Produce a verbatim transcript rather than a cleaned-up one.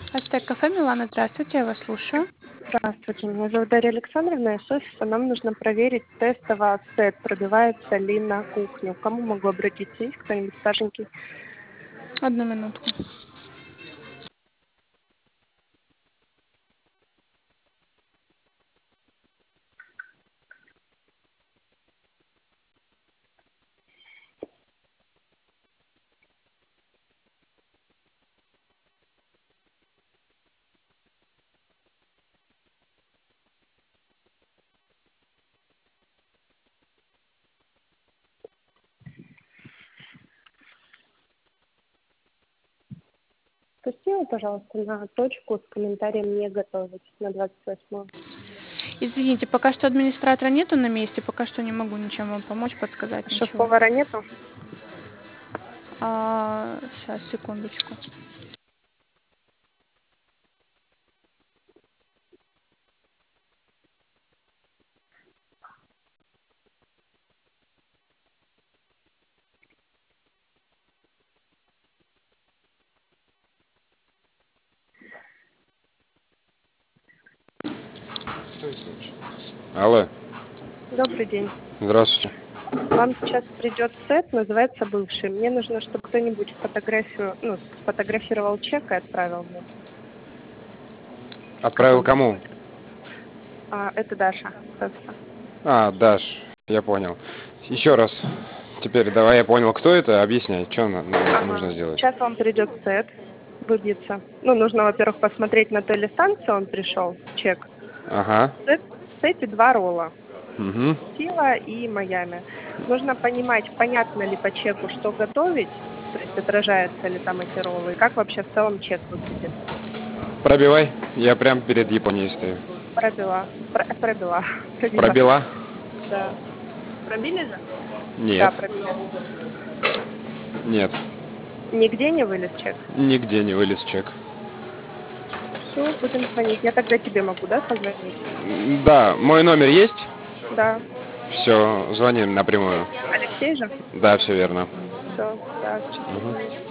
Астек кафе Милана, здравствуйте, я вас слушаю. Здравствуйте, меня зовут Дарья Александровна, из офиса. Нам нужно проверить тестово сет, пробивается ли на кухню. К кому могу обратиться? Есть кто-нибудь старшенький? Одну минутку. Пусти его, пожалуйста, на точку с комментарием «не готовить» на двадцать восьмое. Извините, пока что администратора нету на месте, пока что не могу ничем вам помочь, подсказать ничего. Шеф-повара нету? А, сейчас, секундочку. Алло, Добрый день. здравствуйте. Вам сейчас придет сет, называется «Бывший». Мне нужно, чтобы кто-нибудь фотографию, ну, сфотографировал чек и отправил мне. Отправил кому? А, это Даша. Просто. А, Даш, я понял. Еще раз. Теперь давай я понял, кто это, объясняй, что на- на- нужно сделать. Сейчас вам придет сет, выбьется. Ну, нужно, во-первых, посмотреть, на той ли станции он пришел, чек. Ага. Сет, в сете два ролла. Угу. Сила и Майами. Нужно понимать, понятно ли по чеку, что готовить, то есть отражаются ли там эти роллы, и как вообще в целом чек выглядит. Пробивай. Я прям перед Японией стою. Пробила. Про- пробила. Пробила. Пробила? Да. Пробили же? Нет. Да, пробили. Нет. Нигде не вылез чек? Нигде не вылез чек. Все, будем звонить. Я тогда тебе могу, да, позвонить? Да, мой номер есть? Да. Все, звоним напрямую. Алексей же? Да, все верно. Все, да, сейчас Угу. позвоню.